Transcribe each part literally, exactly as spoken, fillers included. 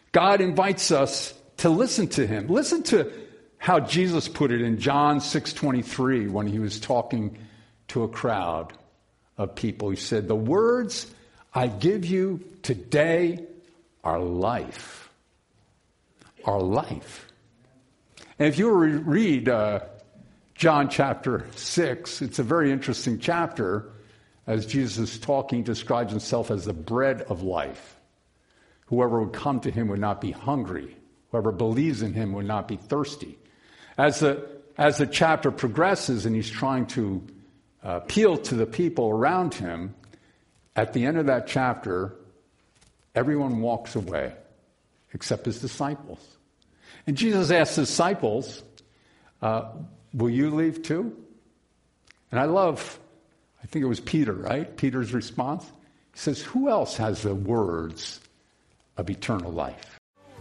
God invites us to listen to him. Listen to how Jesus put it in John six twenty-three when he was talking to a crowd of people. He said, the words I give you today are life. Are life. And if you read uh, John chapter six, it's a very interesting chapter as Jesus is talking, describes himself as the bread of life. Whoever would come to him would not be hungry. Whoever believes in him would not be thirsty. As the, as the chapter progresses and he's trying to uh, appeal to the people around him, at the end of that chapter, everyone walks away except his disciples. And Jesus asks his disciples, uh, will you leave too? And I love, I think it was Peter, right? Peter's response. He says, who else has the words of eternal life?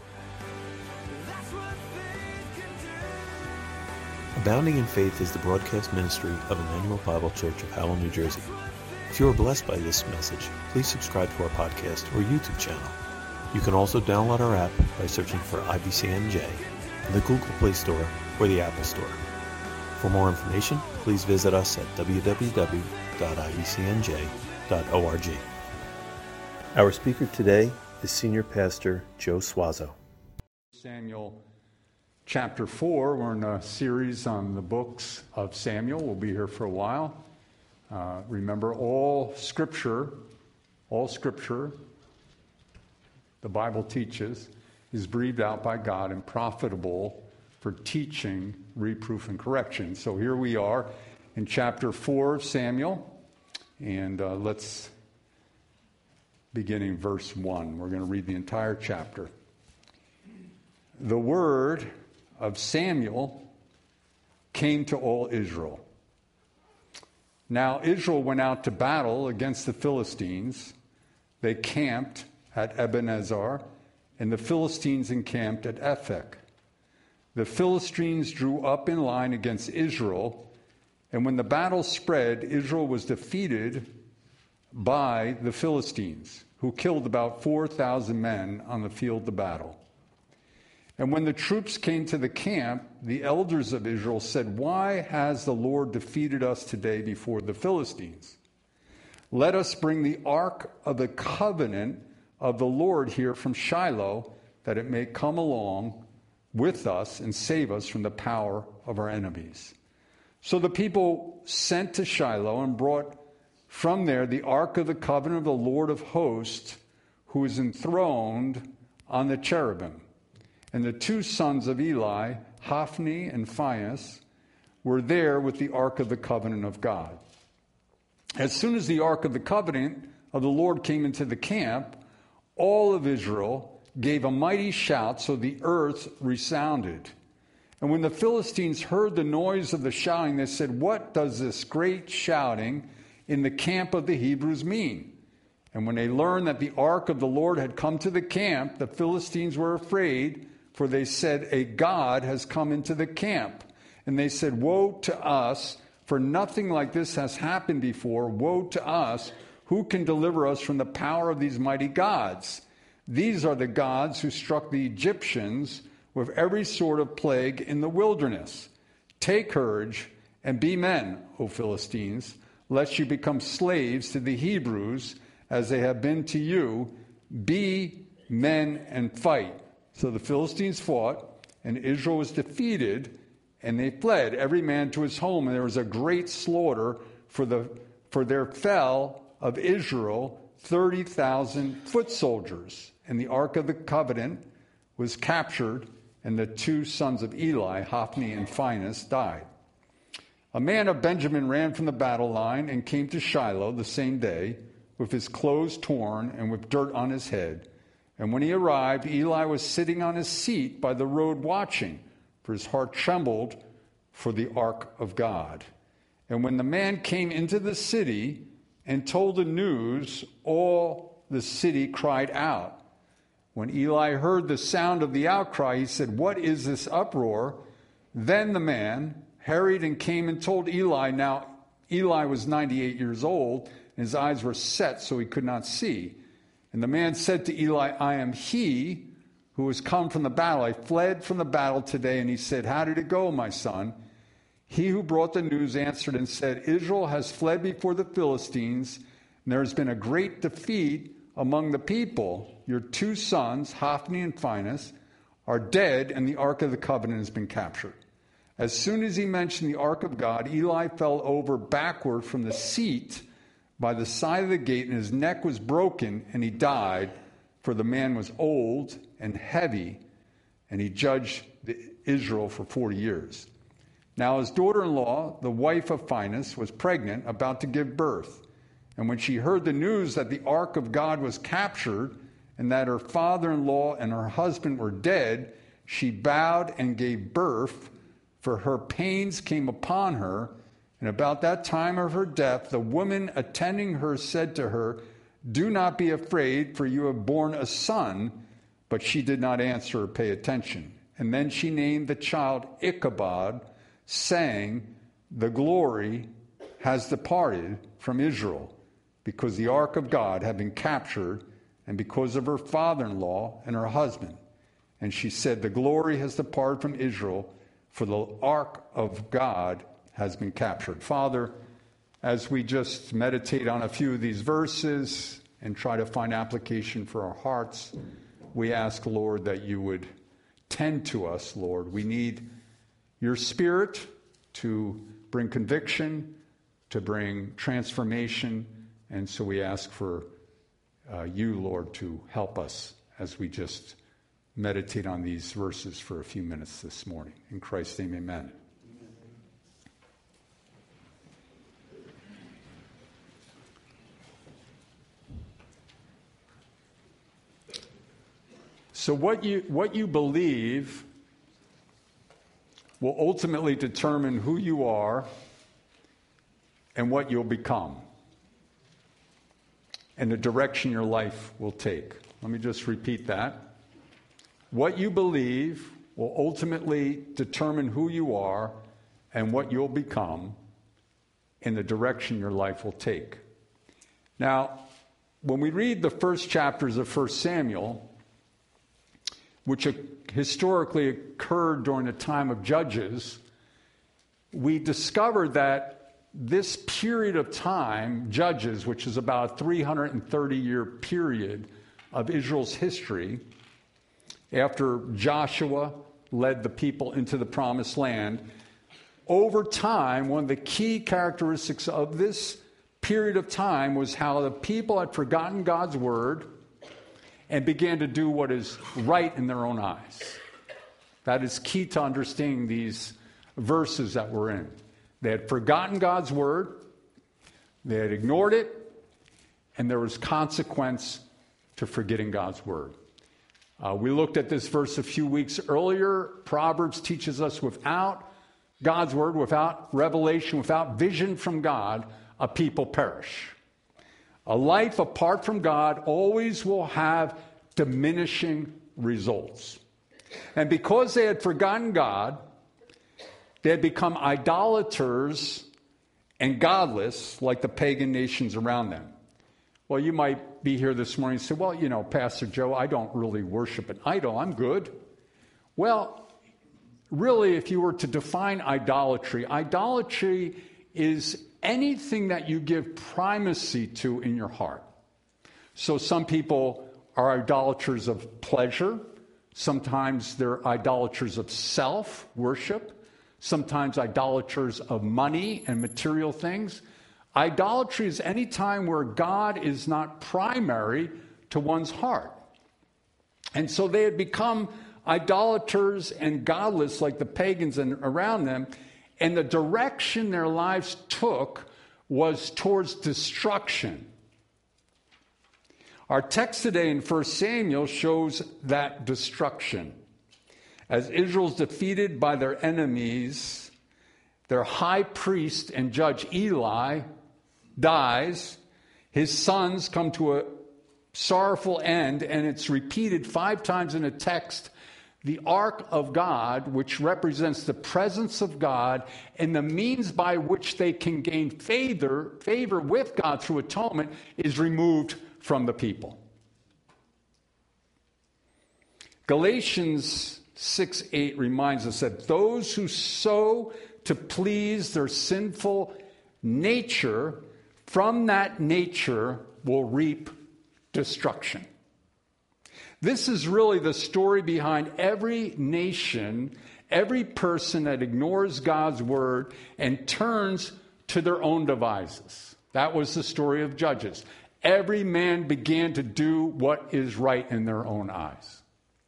Abounding in Faith is the broadcast ministry of Emmanuel Bible Church of Howell, New Jersey. If you are blessed by this message, please subscribe to our podcast or YouTube channel. You can also download our app by searching for I B C N J in the Google Play Store or the Apple Store. For more information, please visit us at w w w dot i b c n j dot org. Our speaker today is Senior Pastor Joe Suazo. Samuel chapter four, we're in a series on the books of Samuel. We'll be here for a while. Uh, remember, all scripture, all scripture, the Bible teaches, is breathed out by God and profitable for teaching, reproof, and correction. So here we are in chapter four of Samuel, and uh, let's beginning verse one. We're going to read the entire chapter. The word of Samuel came to all Israel. Now Israel went out to battle against the Philistines. They camped at Ebenezer, and the Philistines encamped at Ephek. The Philistines drew up in line against Israel, and when the battle spread, Israel was defeated by the Philistines, who killed about four thousand men on the field of battle. And when the troops came to the camp, the elders of Israel said, why has the Lord defeated us today before the Philistines? Let us bring the ark of the covenant of the Lord here from Shiloh, that it may come along with us and save us from the power of our enemies. So the people sent to Shiloh and brought from there the ark of the covenant of the Lord of hosts, who is enthroned on the cherubim. And the two sons of Eli, Hophni and Phinehas, were there with the ark of the covenant of God. As soon as the ark of the covenant of the Lord came into the camp, all of Israel gave a mighty shout, so the earth resounded. And when the Philistines heard the noise of the shouting, they said, what does this great shouting in the camp of the Hebrews mean? And when they learned that the ark of the Lord had come to the camp, the Philistines were afraid, for they said, a god has come into the camp. And they said, woe to us, for nothing like this has happened before. Woe to us, who can deliver us from the power of these mighty gods? These are the gods who struck the Egyptians with every sort of plague in the wilderness. Take courage and be men, O Philistines, lest you become slaves to the Hebrews, as they have been to you. Be men and fight. So the Philistines fought, and Israel was defeated, and they fled, every man to his home. And there was a great slaughter, for the for there fell of Israel thirty thousand foot soldiers. And the ark of the covenant was captured, and the two sons of Eli, Hophni and Phinehas, died. A man of Benjamin ran from the battle line and came to Shiloh the same day, with his clothes torn and with dirt on his head. And when he arrived, Eli was sitting on his seat by the road watching, for his heart trembled for the ark of God. And when the man came into the city and told the news, all the city cried out. When Eli heard the sound of the outcry, he said, what is this uproar? Then the man hurried and came and told Eli. Now Eli was ninety-eight years old, and his eyes were set so he could not see. And the man said to Eli, I am he who has come from the battle. I fled from the battle today. And he said, how did it go, my son? He who brought the news answered and said, Israel has fled before the Philistines, and there has been a great defeat among the people. Your two sons, Hophni and Phinehas, are dead, and the Ark of the Covenant has been captured. As soon as he mentioned the Ark of God, Eli fell over backward from the seat by the side of the gate, and his neck was broken, and he died, for the man was old and heavy, and he judged Israel for forty years. Now his daughter-in-law, the wife of Phinehas, was pregnant, about to give birth. And when she heard the news that the Ark of God was captured, and that her father-in-law and her husband were dead, she bowed and gave birth, for her pains came upon her. And about that time of her death, the woman attending her said to her, do not be afraid, for you have borne a son. But she did not answer or pay attention. And then she named the child Ichabod, saying, the glory has departed from Israel, because the ark of God had been captured, and because of her father-in-law and her husband. And she said, the glory has departed from Israel, for the ark of God has been captured. Father, as we just meditate on a few of these verses and try to find application for our hearts, we ask, Lord, that you would tend to us, Lord. We need your Spirit to bring conviction, to bring transformation, and so we ask for uh, you, Lord, to help us as we just meditate on these verses for a few minutes this morning. In Christ's name, amen. So what you what you believe will ultimately determine who you are and what you'll become, and the direction your life will take. Let me just repeat that. What you believe will ultimately determine who you are and what you'll become, and the direction your life will take. Now, when we read the first chapters of First Samuel, which historically occurred during the time of Judges, we discover that this period of time, Judges, which is about a three hundred thirty year period of Israel's history, after Joshua led the people into the promised land, over time, one of the key characteristics of this period of time was how the people had forgotten God's word and began to do what is right in their own eyes. That is key to understanding these verses that we're in. They had forgotten God's word, they had ignored it, and there was consequence to forgetting God's word. Uh, we looked at this verse a few weeks earlier. Proverbs teaches us without God's word, without revelation, without vision from God, a people perish. A life apart from God always will have diminishing results. And because they had forgotten God, they had become idolaters and godless like the pagan nations around them. Well, you might be here this morning and say, well, you know, Pastor Joe, I don't really worship an idol. I'm good. Well, really, if you were to define idolatry, idolatry is anything that you give primacy to in your heart. So some people are idolaters of pleasure. Sometimes they're idolaters of self-worship. Sometimes idolaters of money and material things. Idolatry is any time where God is not primary to one's heart. And so they had become idolaters and godless like the pagans and around them, and the direction their lives took was towards destruction. Our text today in First Samuel shows that destruction. As Israel's defeated by their enemies, their high priest and judge Eli dies. His sons come to a sorrowful end, and it's repeated five times in a text. The ark of God, which represents the presence of God and the means by which they can gain favor, favor with God through atonement, is removed from the people. Galatians six eight reminds us that those who sow to please their sinful nature, from that nature will reap destruction. This is really the story behind every nation, every person that ignores God's word and turns to their own devices. That was the story of Judges. Every man began to do what is right in their own eyes.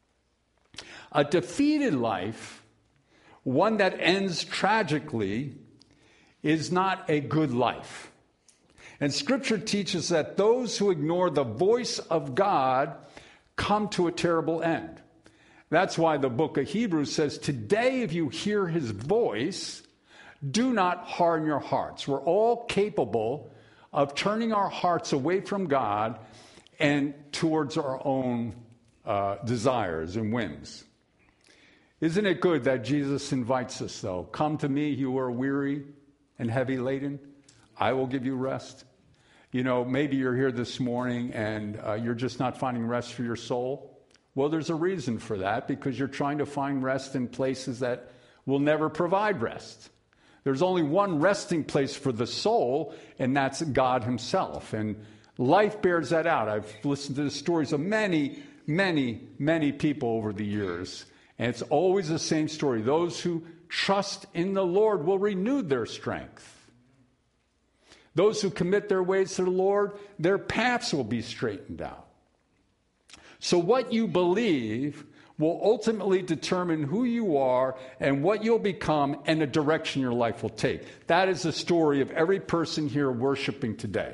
A defeated life, one that ends tragically, is not a good life. And Scripture teaches that those who ignore the voice of God come to a terrible end. That's why the book of Hebrews says, today if you hear his voice, do not harden your hearts. We're all capable of turning our hearts away from God and towards our own uh, desires and whims. Isn't it good that Jesus invites us, though? Come to me, you are weary and heavy laden. I will give you rest. You know, maybe you're here this morning and uh, you're just not finding rest for your soul. Well, there's a reason for that, because you're trying to find rest in places that will never provide rest. There's only one resting place for the soul, and that's God himself. And life bears that out. I've listened to the stories of many, many, many people over the years, and it's always the same story. Those who trust in the Lord will renew their strength. Those who commit their ways to the Lord, their paths will be straightened out. So what you believe will ultimately determine who you are and what you'll become and the direction your life will take. That is the story of every person here worshiping today.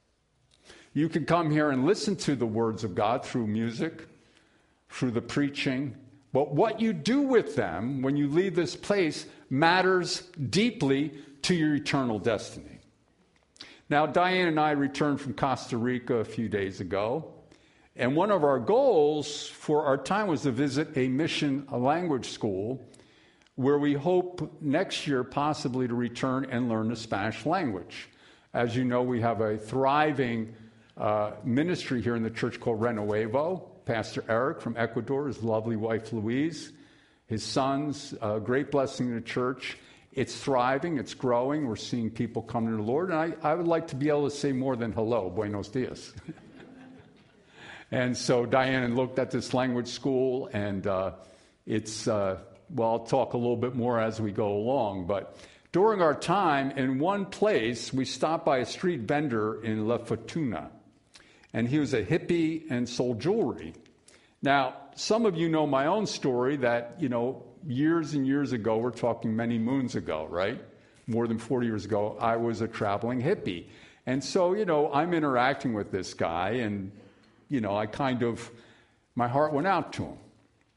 You can come here and listen to the words of God through music, through the preaching, but what you do with them when you leave this place matters deeply to your eternal destiny. Now, Diane and I returned from Costa Rica a few days ago, and one of our goals for our time was to visit a mission a language school where we hope next year possibly to return and learn the Spanish language. As you know, we have a thriving uh, ministry here in the church called Renuevo. Pastor Eric from Ecuador, his lovely wife Louise, his sons, a great blessing in the church. It's thriving, it's growing, we're seeing people come to the Lord, and I, I would like to be able to say more than hello, buenos dias. And so Diane looked at this language school, and uh, it's, uh, well, I'll talk a little bit more as we go along, but during our time, in one place, we stopped by a street vendor in La Fortuna, and he was a hippie and sold jewelry. Now, some of you know my own story that, you know, years and years ago, we're talking many moons ago, right? More than forty years ago, I was a traveling hippie. And so, you know, I'm interacting with this guy, and, you know, I kind of, my heart went out to him.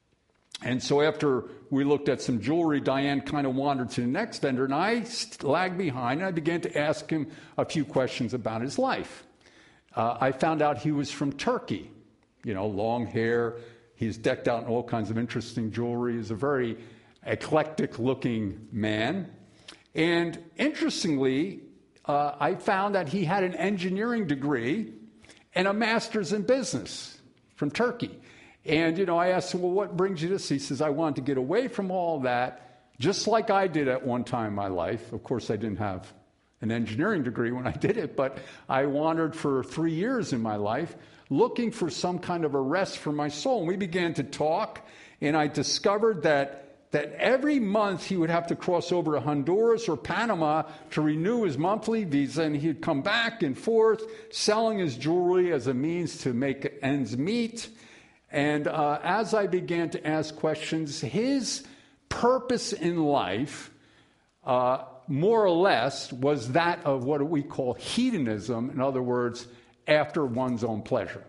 And so after we looked at some jewelry, Diane kind of wandered to the next vendor, and I lagged behind, and I began to ask him a few questions about his life. Uh, I found out he was from Turkey, you know, long hair. He's decked out in all kinds of interesting jewelry. He's a very eclectic-looking man. And interestingly, uh, I found that he had an engineering degree and a master's in business from Turkey. And, you know, I asked him, well, what brings you to this? He says, I wanted to get away from all that, just like I did at one time in my life. Of course, I didn't have an engineering degree when I did it, but I wandered for three years in my life looking for some kind of a rest for my soul. And we began to talk, and I discovered that, that every month he would have to cross over to Honduras or Panama to renew his monthly visa, and he'd come back and forth selling his jewelry as a means to make ends meet. And uh, as I began to ask questions, his purpose in life, uh, more or less, was that of what we call hedonism. In other words, after one's own pleasure.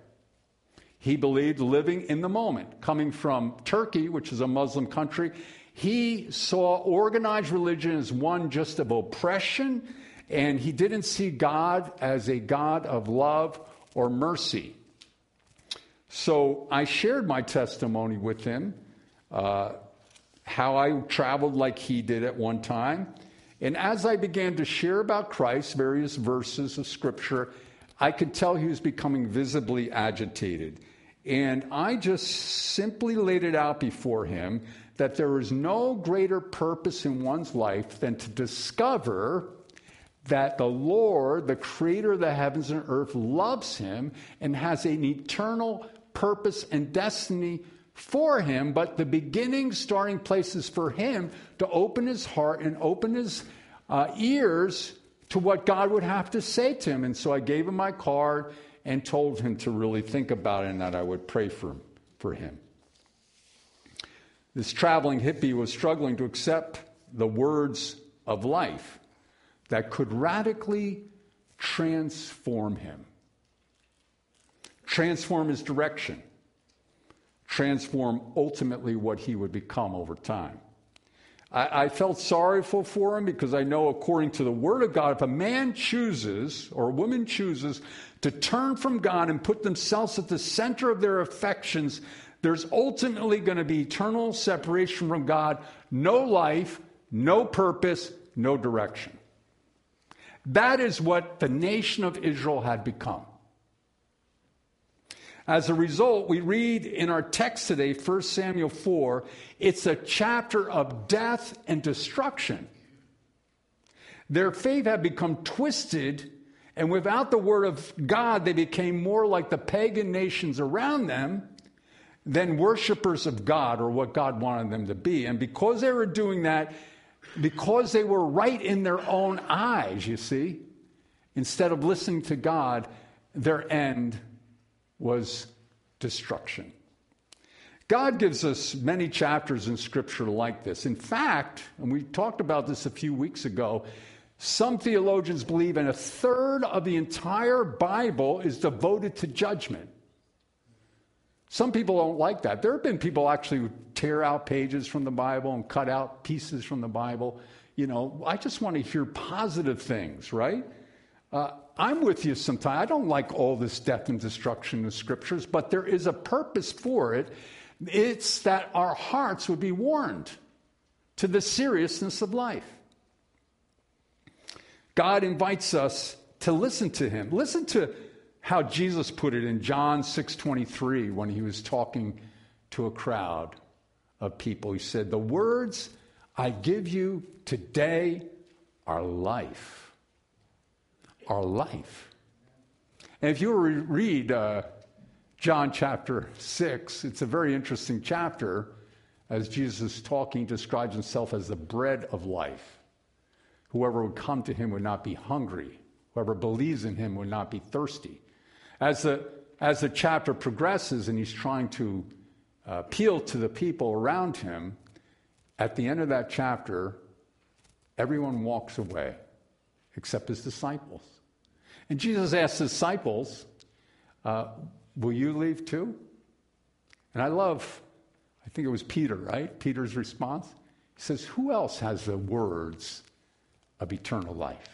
He believed living in the moment. Coming from Turkey, which is a Muslim country, he saw organized religion as one just of oppression, and he didn't see God as a God of love or mercy. So I shared my testimony with him, uh, how I traveled like he did at one time. And as I began to share about Christ, various verses of Scripture, I could tell he was becoming visibly agitated. And I just simply laid it out before him that there is no greater purpose in one's life than to discover that the Lord, the creator of the heavens and earth, loves him and has an eternal purpose and destiny for him. But the beginning, starting place is for him to open his heart and open his uh, ears to what God would have to say to him. And so I gave him my card and told him to really think about it and that I would pray for him. For him. This traveling hippie was struggling to accept the words of life that could radically transform him. Transform his direction. Transform ultimately what he would become over time. I, I felt sorrowful for him because I know according to the Word of God, if a man chooses or a woman chooses to turn from God and put themselves at the center of their affections, there's ultimately going to be eternal separation from God, no life, no purpose, no direction. That is what the nation of Israel had become. As a result, we read in our text today, First Samuel four, it's a chapter of death and destruction. Their faith had become twisted, and without the word of God, they became more like the pagan nations around them than worshipers of God, or what God wanted them to be. And because they were doing that, because they were right in their own eyes, you see, instead of listening to God, their end was destruction. God gives us many chapters in Scripture like this. In fact, and we talked about this a few weeks ago, some theologians believe in a third of the entire Bible is devoted to judgment. Some people don't like that. There have been people actually who tear out pages from the Bible and cut out pieces from the Bible. You know, I just want to hear positive things, right? Uh, I'm with you sometimes. I don't like all this death and destruction in the Scriptures, but there is a purpose for it. It's that our hearts would be warned to the seriousness of life. God invites us to listen to him. Listen to how Jesus put it in John six twenty-three when he was talking to a crowd of people. He said, "The words I give you today are life." Are life. And if you read uh, John chapter six, it's a very interesting chapter as Jesus is talking, describes himself as the bread of life. Whoever would come to him would not be hungry. Whoever believes in him would not be thirsty. As the, as the chapter progresses and he's trying to uh, appeal to the people around him, at the end of that chapter, everyone walks away except his disciples. And Jesus asks his disciples, uh, will you leave too? And I love, I think it was Peter, right? Peter's response. He says, who else has the words of eternal life?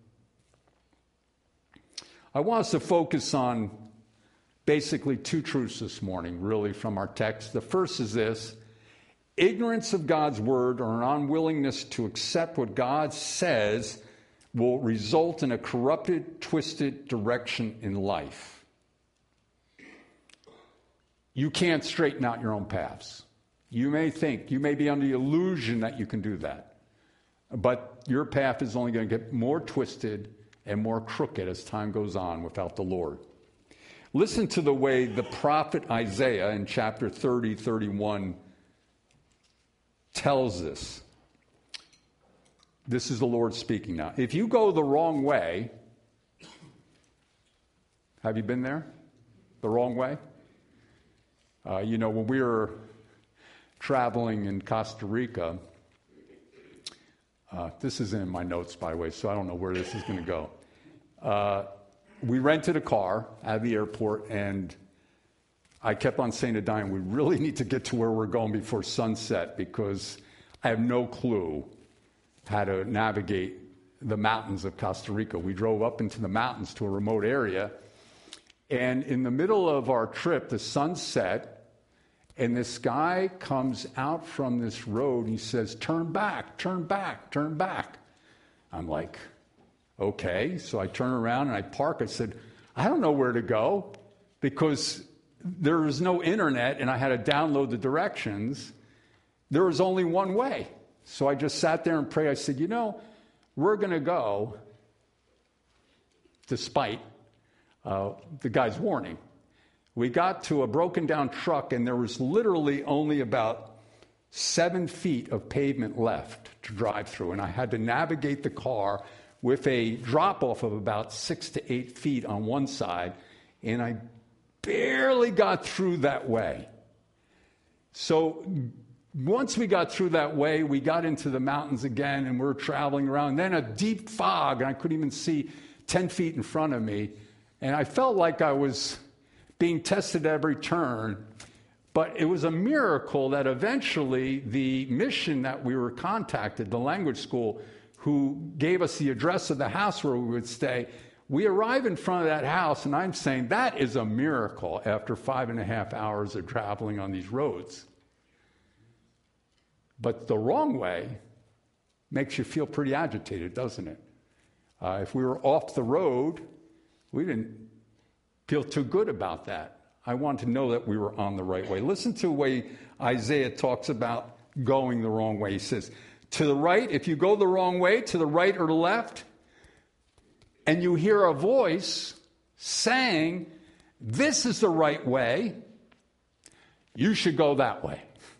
I want us to focus on basically two truths this morning, really, from our text. The first is this: ignorance of God's word or an unwillingness to accept what God says will result in a corrupted, twisted direction in life. You can't straighten out your own paths. You may think, you may be under the illusion that you can do that, but your path is only going to get more twisted and more crooked as time goes on without the Lord. Listen to the way the prophet Isaiah in chapter thirty, thirty-one tells us. This is the Lord speaking now. If you go the wrong way, have you been there? The wrong way? Uh, you know, when we were traveling in Costa Rica, uh, this isn't in my notes, by the way, so I don't know where this is going to go. Uh, we rented a car at the airport, and I kept on saying to Diane, we really need to get to where we're going before sunset because I have no clue how to navigate the mountains of Costa Rica. We drove up into the mountains to a remote area, and in the middle of our trip, the sun set, and this guy comes out from this road, and he says, turn back, turn back, turn back. I'm like, okay. So I turn around and I park. I said, I don't know where to go because there was no internet and I had to download the directions, there was only one way. So I just sat there and prayed. I said, you know, we're going to go, despite uh, the guy's warning. We got to a broken down truck and there was literally only about seven feet of pavement left to drive through. And I had to navigate the car with a drop off of about six to eight feet on one side. And I barely got through that way. So once we got through that way, we got into the mountains again and we we're traveling around. And then a deep fog, and I couldn't even see ten feet in front of me. And I felt like I was being tested at every turn. But it was a miracle that eventually the mission that we were contacted, the language school, who gave us the address of the house where we would stay, we arrive in front of that house, and I'm saying that is a miracle after five and a half hours of traveling on these roads. But the wrong way makes you feel pretty agitated, doesn't it? Uh, if we were off the road, we didn't feel too good about that. I want to know that we were on the right way. Listen to the way Isaiah talks about going the wrong way. He says, to the right, if you go the wrong way, to the right or the left, and you hear a voice saying, this is the right way, you should go that way.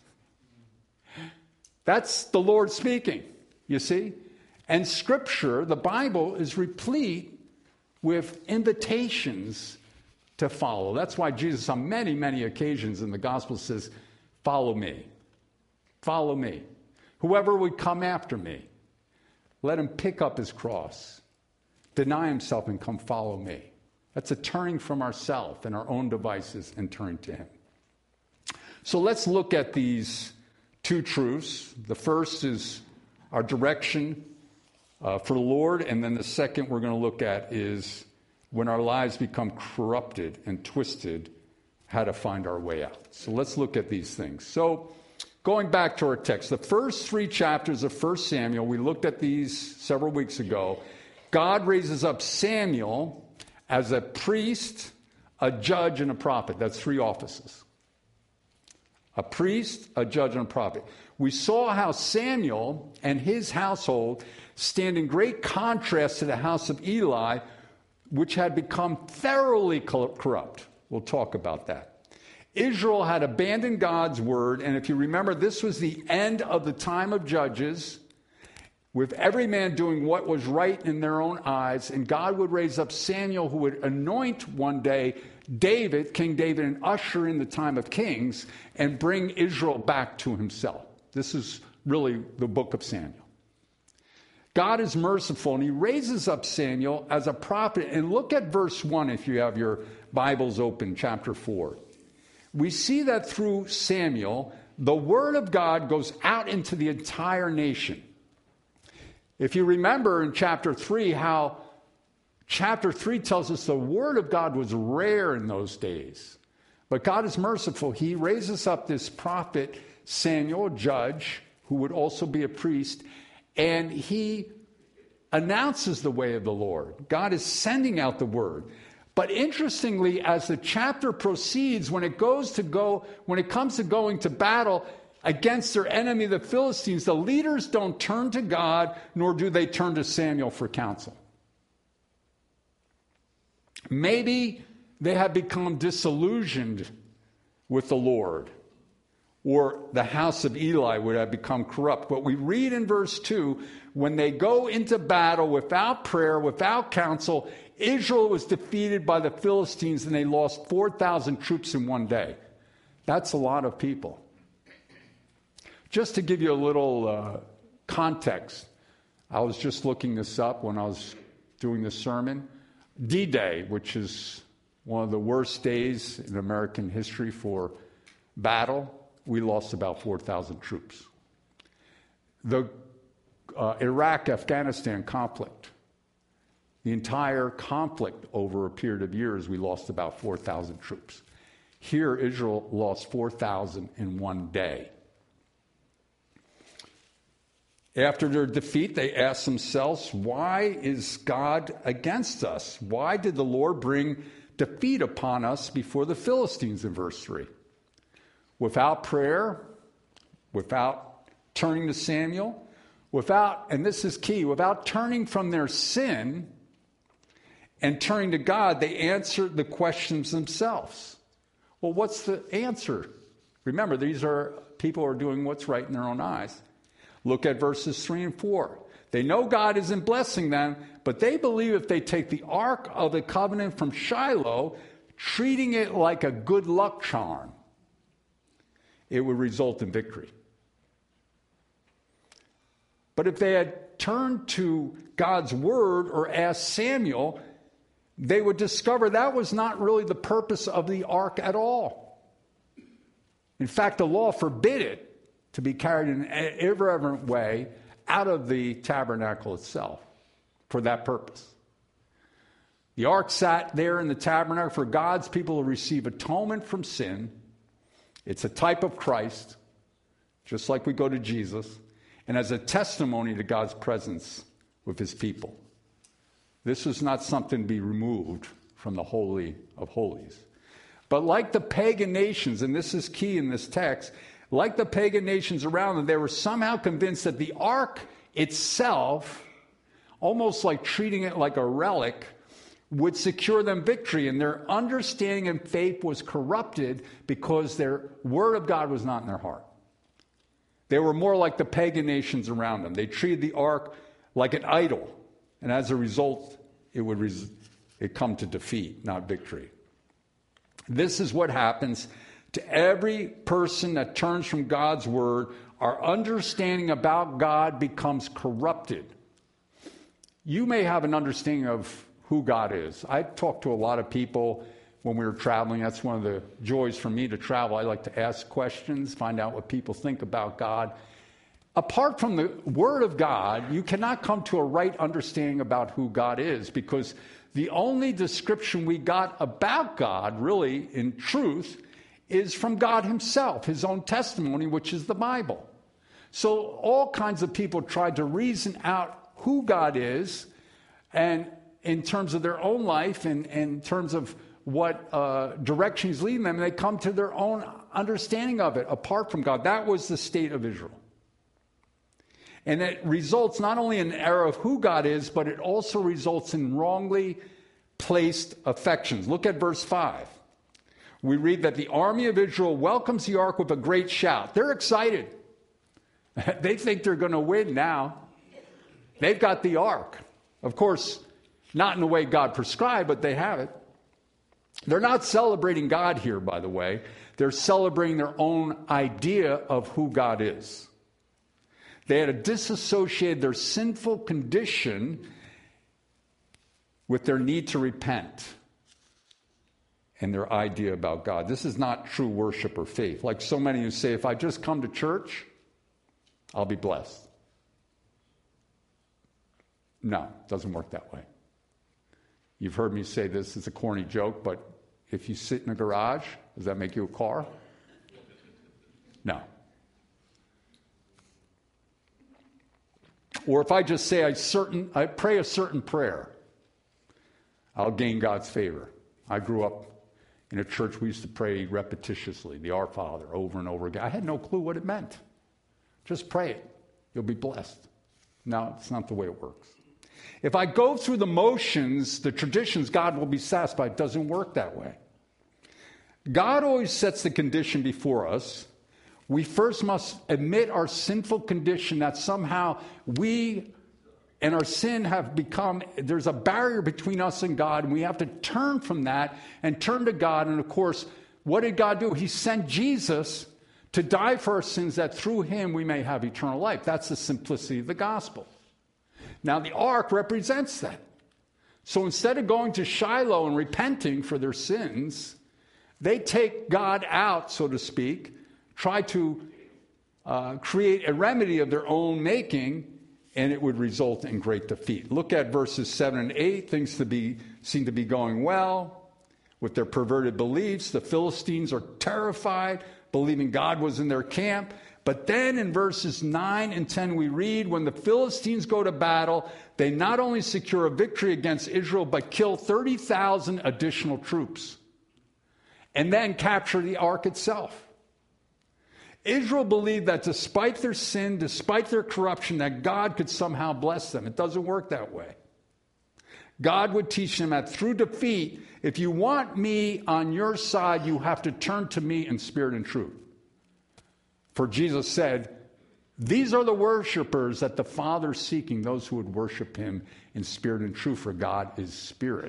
That's the Lord speaking, you see? And Scripture, the Bible, is replete with invitations to follow. That's why Jesus on many, many occasions in the gospel says, follow me. Follow me. Whoever would come after me, let him pick up his cross, deny himself and come follow me. That's a turning from ourselves and our own devices and turning to him. So let's look at these two truths. The first is our direction uh, for the Lord, and then the second we're going to look at is when our lives become corrupted and twisted, how to find our way out. So let's look at these things. So going back to our text, the first three chapters of First Samuel, we looked at these several weeks ago. God raises up Samuel as a priest, a judge, and a prophet. That's three offices. A priest, a judge, and a prophet. We saw how Samuel and his household stand in great contrast to the house of Eli, which had become thoroughly corrupt. We'll talk about that. Israel had abandoned God's word, and if you remember, this was the end of the time of Judges, with every man doing what was right in their own eyes, and God would raise up Samuel, who would anoint one day David, King David, and usher in the time of kings, and bring Israel back to himself. This is really the book of Samuel. God is merciful, and he raises up Samuel as a prophet. And look at verse one if you have your Bibles open, chapter four. We see that through Samuel, the word of God goes out into the entire nation. If you remember in chapter three, how chapter three tells us the word of God was rare in those days. But God is merciful. He raises up this prophet, Samuel, judge, who would also be a priest, and he announces the way of the Lord. God is sending out the word. But interestingly, as the chapter proceeds, when it goes to go, when it comes to going to battle against their enemy, the Philistines, the leaders don't turn to God, nor do they turn to Samuel for counsel. Maybe they have become disillusioned with the Lord, or the house of Eli would have become corrupt. But we read in verse two, when they go into battle without prayer, without counsel, Israel was defeated by the Philistines and they lost four thousand troops in one day. That's a lot of people. Just to give you a little uh, context, I was just looking this up when I was doing this sermon. D-Day, which is one of the worst days in American history for battle, we lost about four thousand troops. The uh, Iraq-Afghanistan conflict, the entire conflict over a period of years, we lost about four thousand troops. Here, Israel lost four thousand in one day. After their defeat, they asked themselves, why is God against us? Why did the Lord bring defeat upon us before the Philistines in verse three. Without prayer, without turning to Samuel, without, and this is key, without turning from their sin and turning to God, they answered the questions themselves. Well, what's the answer? Remember, these are people who are doing what's right in their own eyes. Look at verses three and four. They know God isn't blessing them, but they believe if they take the Ark of the Covenant from Shiloh, treating it like a good luck charm, it would result in victory. But if they had turned to God's word or asked Samuel, they would discover that was not really the purpose of the ark at all. In fact, the law forbid it to be carried in an irreverent way out of the tabernacle itself for that purpose. The ark sat there in the tabernacle for God's people to receive atonement from sin. It's a type of Christ, just like we go to Jesus, and as a testimony to God's presence with his people. This was not something to be removed from the Holy of Holies. But like the pagan nations, and this is key in this text, like the pagan nations around them, they were somehow convinced that the ark itself, almost like treating it like a relic, would secure them victory. And their understanding and faith was corrupted because their word of God was not in their heart. They were more like the pagan nations around them. They treated the ark like an idol. And as a result, it would res- it come to defeat, not victory. This is what happens to every person that turns from God's word. Our understanding about God becomes corrupted. You may have an understanding of who God is. I've talked to a lot of people when we were traveling. That's one of the joys for me to travel. I like to ask questions, find out what people think about God. Apart from the Word of God, you cannot come to a right understanding about who God is, because the only description we got about God, really, in truth, is from God himself, his own testimony, which is the Bible. So all kinds of people tried to reason out who God is, and in terms of their own life and, and in terms of what uh, direction he's leading them, and they come to their own understanding of it apart from God. That was the state of Israel. And it results not only in an error of who God is, but it also results in wrongly placed affections. Look at verse five. We read that the army of Israel welcomes the ark with a great shout. They're excited. They think they're going to win now. They've got the ark. Of course, not in the way God prescribed, but they have it. They're not celebrating God here, by the way. They're celebrating their own idea of who God is. They had disassociated their sinful condition with their need to repent and their idea about God. This is not true worship or faith. Like so many who say, if I just come to church, I'll be blessed. No, it doesn't work that way. You've heard me say this is a corny joke, but if you sit in a garage, does that make you a car? No. Or if I just say I certain I pray a certain prayer, I'll gain God's favor. I grew up in a church we used to pray repetitiously, the Our Father, over and over again. I had no clue what it meant. Just pray it. You'll be blessed. No, it's not the way it works. If I go through the motions, the traditions, God will be satisfied. It doesn't work that way. God always sets the condition before us. We first must admit our sinful condition, that somehow we and our sin have become, there's a barrier between us and God, and we have to turn from that and turn to God. And of course, what did God do? He sent Jesus to die for our sins, that through him we may have eternal life. That's the simplicity of the gospel. Now, the ark represents that. So instead of going to Shiloh and repenting for their sins, they take God out, so to speak, try to uh, create a remedy of their own making, and it would result in great defeat. Look at verses seven and eight. Things to be, seem to be going well with their perverted beliefs. The Philistines are terrified, believing God was in their camp. But then in verses nine and ten, we read, when the Philistines go to battle, they not only secure a victory against Israel, but kill thirty thousand additional troops and then capture the ark itself. Israel believed that despite their sin, despite their corruption, that God could somehow bless them. It doesn't work that way. God would teach them that through defeat, if you want me on your side, you have to turn to me in spirit and truth. For Jesus said, these are the worshipers that the Father is seeking, those who would worship him in spirit and truth, for God is spirit.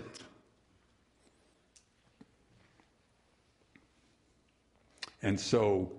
And so,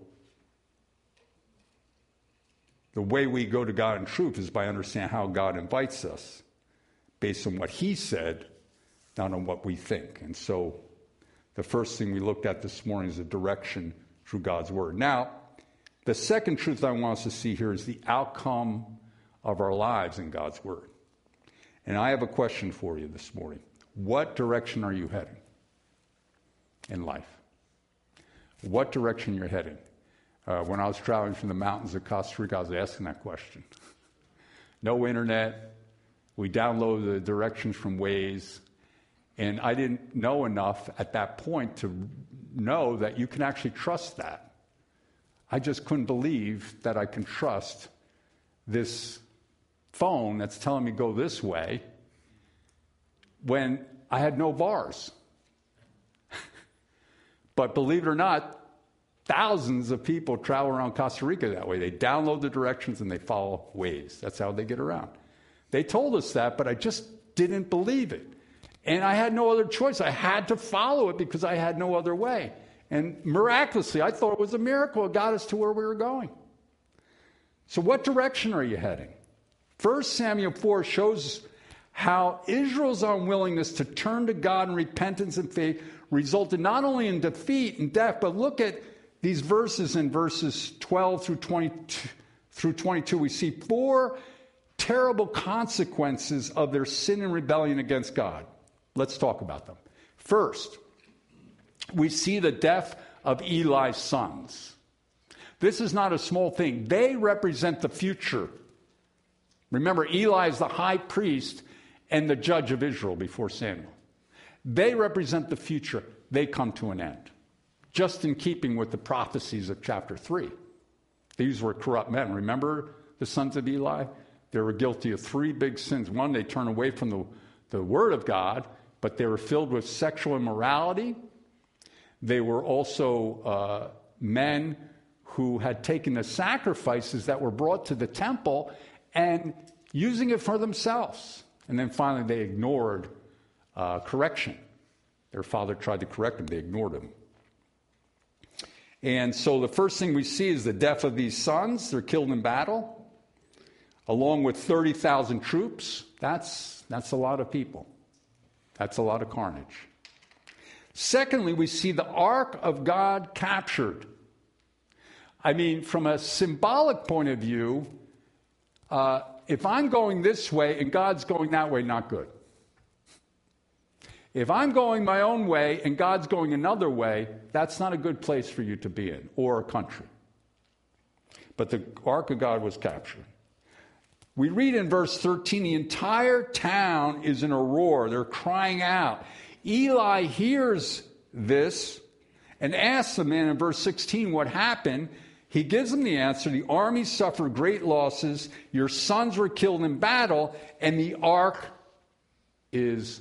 the way we go to God in truth is by understanding how God invites us, based on what he said, not on what we think. And so, the first thing we looked at this morning is the direction through God's word. Now, the second truth I want us to see here is the outcome of our lives in God's word. And I have a question for you this morning. What direction are you heading in life? What direction you're heading? Uh, when I was traveling from the mountains of Costa Rica, I was asking that question. No internet. We downloaded the directions from Waze. And I didn't know enough at that point to know that you can actually trust that. I just couldn't believe that I can trust this phone that's telling me go this way when I had no bars. But believe it or not, thousands of people travel around Costa Rica that way. They download the directions and they follow Waze. That's how they get around. They told us that, but I just didn't believe it. And I had no other choice. I had to follow it because I had no other way. And miraculously, I thought it was a miracle. It got us to where we were going. So what direction are you heading? First Samuel four shows how Israel's unwillingness to turn to God in repentance and faith resulted not only in defeat and death, but look at these verses in verses twelve through twenty-two. Through twenty-two, we see four terrible consequences of their sin and rebellion against God. Let's talk about them. First, we see the death of Eli's sons. This is not a small thing. They represent the future. Remember, Eli is the high priest and the judge of Israel before Samuel. They represent the future. They come to an end, just in keeping with the prophecies of chapter three. These were corrupt men. Remember the sons of Eli? They were guilty of three big sins. One, they turned away from the, the word of God, but they were filled with sexual immorality. They were also uh, men who had taken the sacrifices that were brought to the temple and using it for themselves. And then finally, they ignored uh, correction. Their father tried to correct them. They ignored him. And so the first thing we see is the death of these sons. They're killed in battle, along with thirty thousand troops. That's, that's a lot of people. That's a lot of carnage. Secondly, we see the ark of God captured. I mean, from a symbolic point of view, uh, if I'm going this way and God's going that way, not good. If I'm going my own way and God's going another way, that's not a good place for you to be in, or a country. But the ark of God was captured. We read in verse thirteen, the entire town is in a roar. They're crying out. Eli hears this and asks the man in verse sixteen what happened. He gives them the answer. The army suffered great losses. Your sons were killed in battle, and the ark is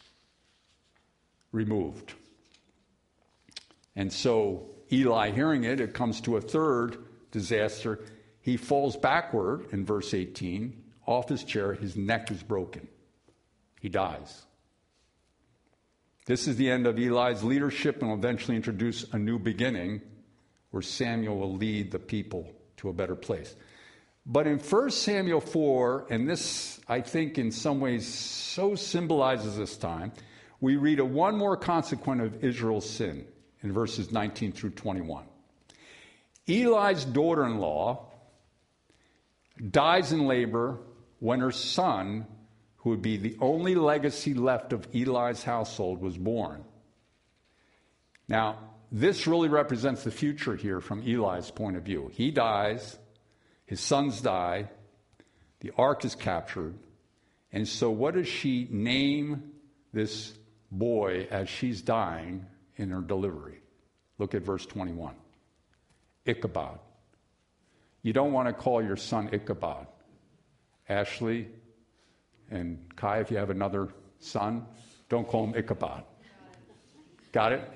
removed. And so Eli, hearing it, it comes to a third disaster. He falls backward in verse eighteen, off his chair. His neck is broken. He dies. This is the end of Eli's leadership and will eventually introduce a new beginning where Samuel will lead the people to a better place. But in First Samuel four, and this, I think, in some ways so symbolizes this time, we read of one more consequence of Israel's sin in verses nineteen through twenty-one. Eli's daughter-in-law dies in labor when her son, who would be the only legacy left of Eli's household, was born. Now, this really represents the future here from Eli's point of view. He dies, his sons die, the ark is captured, and so what does she name this boy as she's dying in her delivery? Look at verse twenty-one. Ichabod. You don't want to call your son Ichabod. Ashley and Kai, if you have another son, don't call him Ichabod. Got it?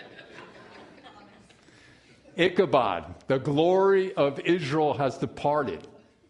Ichabod, the glory of Israel has departed.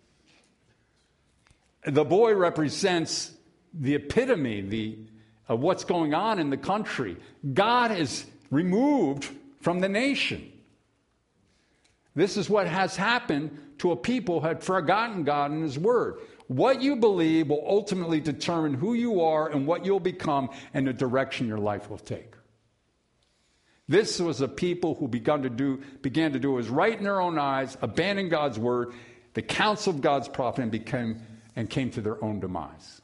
The boy represents the epitome the, of what's going on in the country. God is removed from the nation. This is what has happened to a people who had forgotten God and His Word. What you believe will ultimately determine who you are and what you'll become and the direction your life will take. This was a people who began to do, began to do what was right in their own eyes, abandoned God's Word, the counsel of God's prophet, and became and came to their own demise.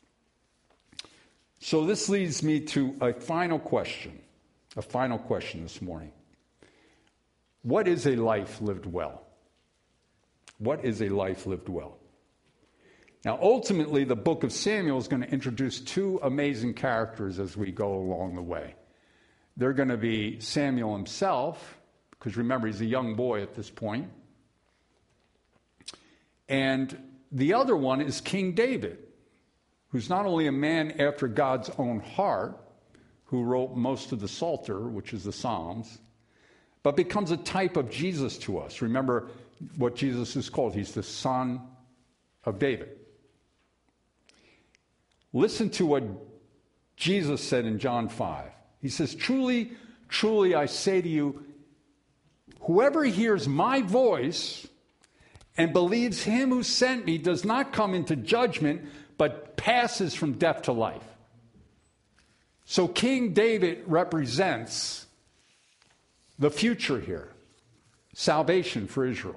So this leads me to a final question, a final question this morning. What is a life lived well? What is a life lived well? Now, ultimately, the book of Samuel is going to introduce two amazing characters as we go along the way. They're going to be Samuel himself, because remember, he's a young boy at this point. And the other one is King David, who's not only a man after God's own heart, who wrote most of the Psalter, which is the Psalms, but becomes a type of Jesus to us. Remember what Jesus is called. He's the Son of David. Listen to what Jesus said in John five. He says, "Truly, truly, I say to you, whoever hears my voice and believes him who sent me does not come into judgment, but passes from death to life." So King David represents the future here, salvation for Israel.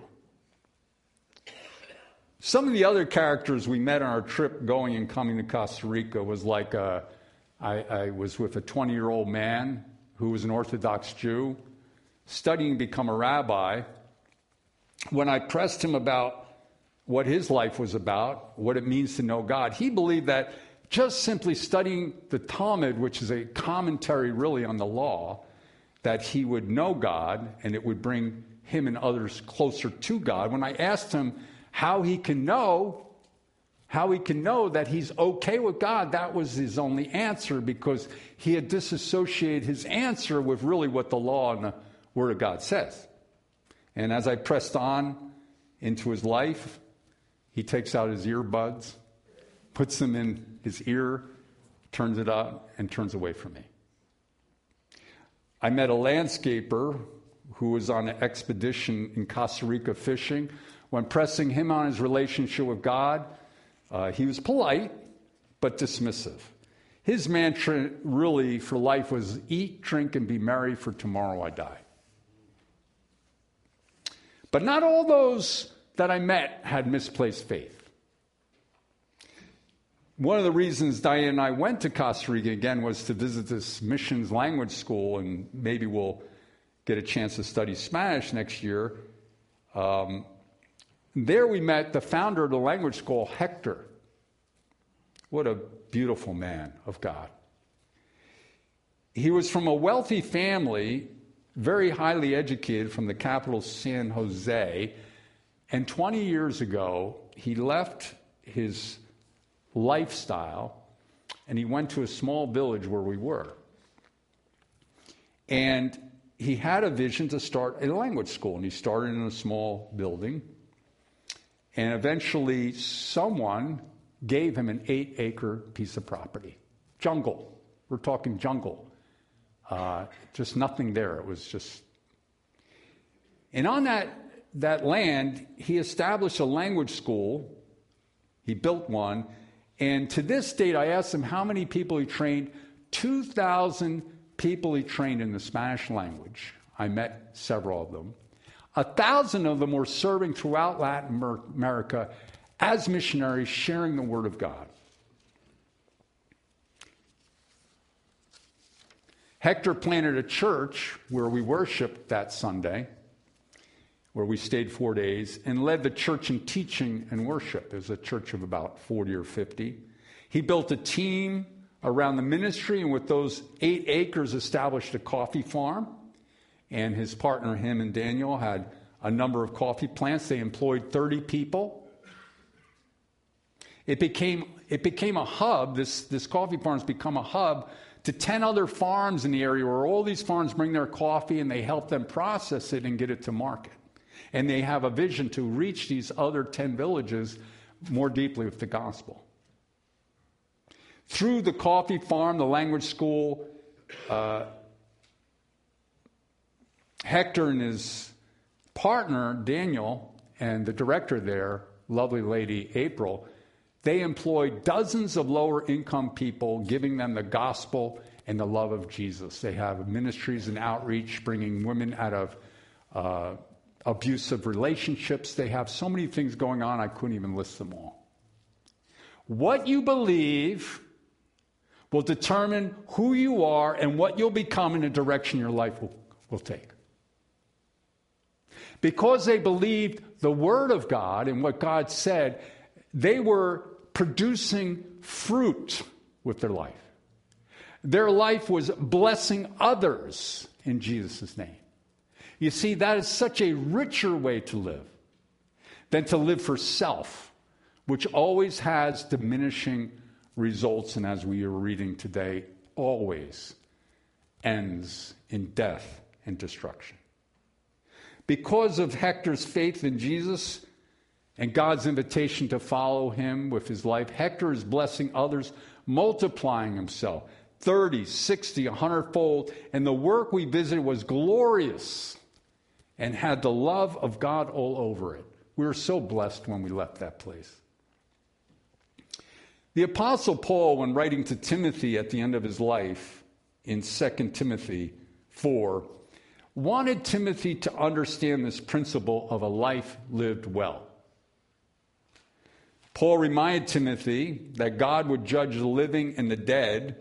Some of the other characters we met on our trip going and coming to Costa Rica was like a, I, I was with a twenty-year-old man who was an Orthodox Jew, studying to become a rabbi. When I pressed him about what his life was about, what it means to know God, he believed that just simply studying the Talmud, which is a commentary really on the law, that he would know God and it would bring him and others closer to God. When I asked him how he can know, how he can know that he's okay with God, that was his only answer, because he had disassociated his answer with really what the law and the Word of God says. And as I pressed on into his life, he takes out his earbuds, puts them in his ear, turns it up, and turns away from me. I met a landscaper who was on an expedition in Costa Rica fishing. When pressing him on his relationship with God, uh, he was polite but dismissive. His mantra really for life was eat, drink, and be merry, for tomorrow I die. But not all those that I met had misplaced faith. One of the reasons Diane and I went to Costa Rica again was to visit this missions language school, and maybe we'll get a chance to study Spanish next year. Um, there we met the founder of the language school, Hector. What a beautiful man of God. He was from a wealthy family, very highly educated, from the capital San Jose, and twenty years ago he left his lifestyle and he went to a small village where we were, and he had a vision to start a language school, and he started in a small building, and eventually someone gave him an eight acre piece of property. Jungle. We're talking jungle. Uh, just nothing there. It was just... And on that, that land, he established a language school. He built one. And to this date, I asked him how many people he trained. two thousand people he trained in the Spanish language. I met several of them. A thousand of them were serving throughout Latin America as missionaries, sharing the Word of God. Hector planted a church where we worshiped that Sunday, where we stayed four days, and led the church in teaching and worship. It was a church of about forty or fifty. He built a team around the ministry, and with those eight acres established a coffee farm. And his partner, him and Daniel, had a number of coffee plants. They employed thirty people. It became, it became a hub. This, this coffee farm's become a hub to ten other farms in the area where all these farms bring their coffee and they help them process it and get it to market. And they have a vision to reach these other ten villages more deeply with the gospel. Through the coffee farm, the language school, uh, Hector and his partner, Daniel, and the director there, lovely lady April, they employed dozens of lower income people, giving them the gospel and the love of Jesus. They have ministries and outreach, bringing women out of uh, abusive relationships. They have so many things going on, I couldn't even list them all. What you believe will determine who you are and what you'll become in the direction your life will, will take. Because they believed the Word of God and what God said, they were producing fruit with their life. Their life was blessing others in Jesus' name. You see, that is such a richer way to live than to live for self, which always has diminishing results, and as we are reading today, always ends in death and destruction. Because of Hector's faith in Jesus and God's invitation to follow him with his life, Hector is blessing others, multiplying himself thirty, sixty, one hundred fold. And the work we visited was glorious and had the love of God all over it. We were so blessed when we left that place. The Apostle Paul, when writing to Timothy at the end of his life in Second Timothy four, wanted Timothy to understand this principle of a life lived well. Paul reminded Timothy that God would judge the living and the dead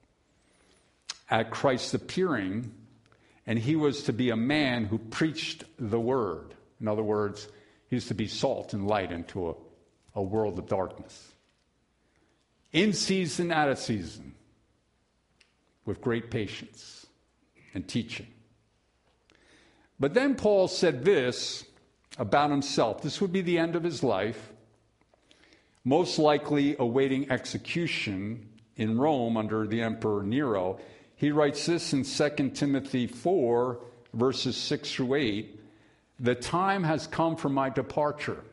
at Christ's appearing, and he was to be a man who preached the word. In other words, he was to be salt and light into a, a world of darkness. In season, out of season, with great patience and teaching. But then Paul said this about himself. This would be the end of his life, most likely awaiting execution in Rome under the Emperor Nero. He writes this in Second Timothy four, verses six through eight. The time has come for my departure.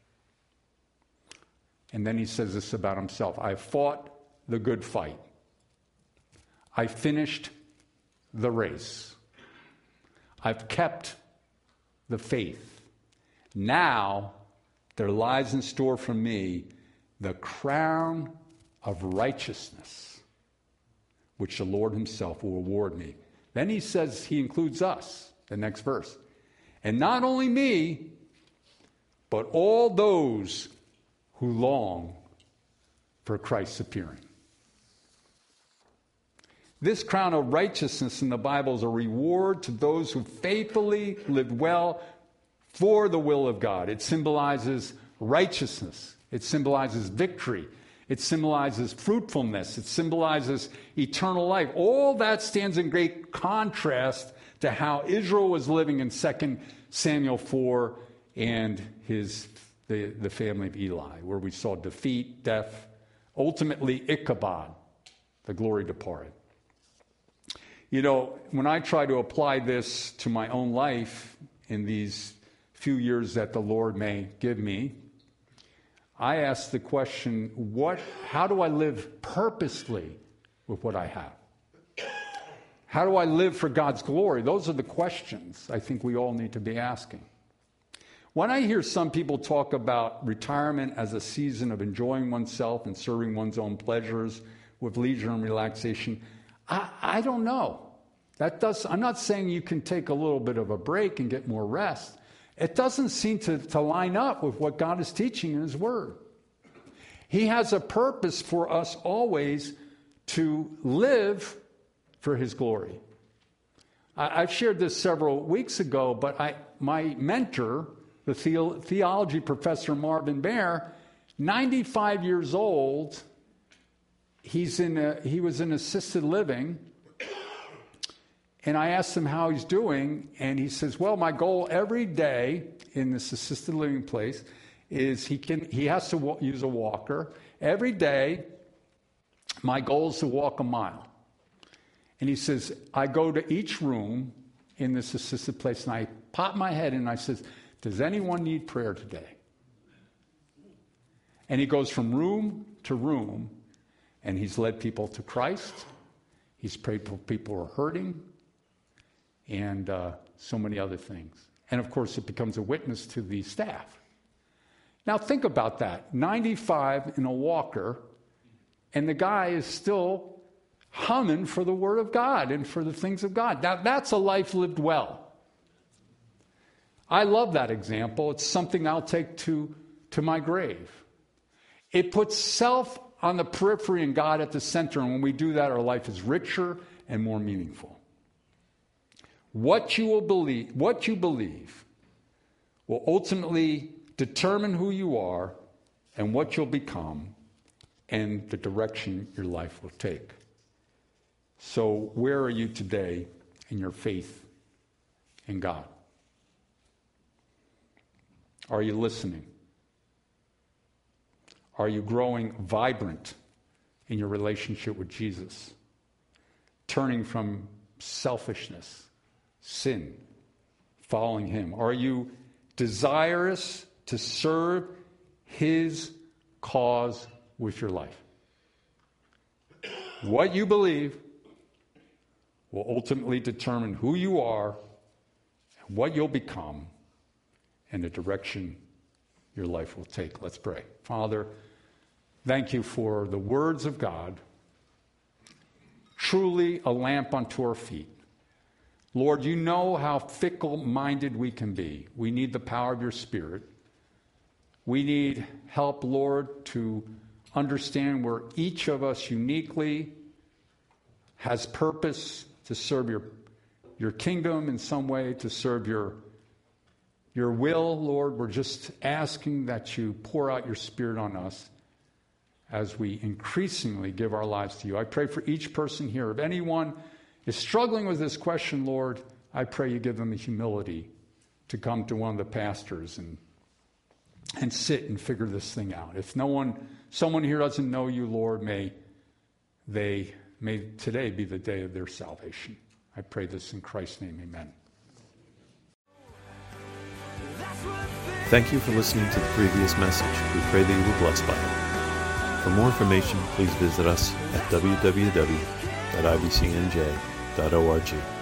And then he says this about himself. I fought the good fight. I finished the race. I've kept the faith. Now there lies in store for me the crown of righteousness, which the Lord himself will reward me. Then he says, he includes us, the next verse. And not only me, but all those who long for Christ's appearing. This crown of righteousness in the Bible is a reward to those who faithfully live well for the will of God. It symbolizes righteousness. It symbolizes victory. It symbolizes fruitfulness. It symbolizes eternal life. All that stands in great contrast to how Israel was living in Second Samuel four and his the, the family of Eli, where we saw defeat, death, ultimately Ichabod, the glory departed. You know, when I try to apply this to my own life in these few years that the Lord may give me, I ask the question, what, how do I live purposely with what I have? How do I live for God's glory? Those are the questions I think we all need to be asking. When I hear some people talk about retirement as a season of enjoying oneself and serving one's own pleasures with leisure and relaxation, I, I don't know. That does, I'm not saying you can take a little bit of a break and get more rest. It doesn't seem to, to line up with what God is teaching in his word. He has a purpose for us always to live for his glory. I, I've shared this several weeks ago, but I, my mentor, the, the theology professor Marvin Bear, ninety-five years old, he's in a, he was in assisted living, and I asked him how he's doing, and he says, well, my goal every day in this assisted living place is he can he has to wa- use a walker. Every day, my goal is to walk a mile. And he says, I go to each room in this assisted place, and I pop my head in, and I says, does anyone need prayer today? And he goes from room to room, and he's led people to Christ. He's prayed for people who are hurting, and uh, so many other things. And of course, it becomes a witness to the staff. Now think about that. ninety-five in a walker, and the guy is still humming for the Word of God and for the things of God. Now that's a life lived well. I love that example. It's something I'll take to, to my grave. It puts self on the periphery and God at the center, and when we do that, our life is richer and more meaningful. What you will believe, what you believe will ultimately determine who you are and what you'll become and the direction your life will take. So where are you today in your faith in God? Are you listening? Are you growing vibrant in your relationship with Jesus? Turning from selfishness, sin, following him? Are you desirous to serve his cause with your life? What you believe will ultimately determine who you are, and what you'll become, and the direction your life will take. Let's pray. Father, thank you for the words of God, truly a lamp unto our feet. Lord, you know how fickle-minded we can be. We need the power of your Spirit. We need help, Lord, to understand where each of us uniquely has purpose to serve your, your kingdom in some way, to serve your, your will, Lord. We're just asking that you pour out your Spirit on us as we increasingly give our lives to you. I pray for each person here. If anyone is struggling with this question, Lord, I pray you give them the humility to come to one of the pastors and and sit and figure this thing out. If no one, someone here doesn't know you, Lord, may they, may today be the day of their salvation. I pray this in Christ's name, amen. Thank you for listening to the previous message. We pray that you were blessed by it. For more information, please visit us at w w w dot i b c n j dot org.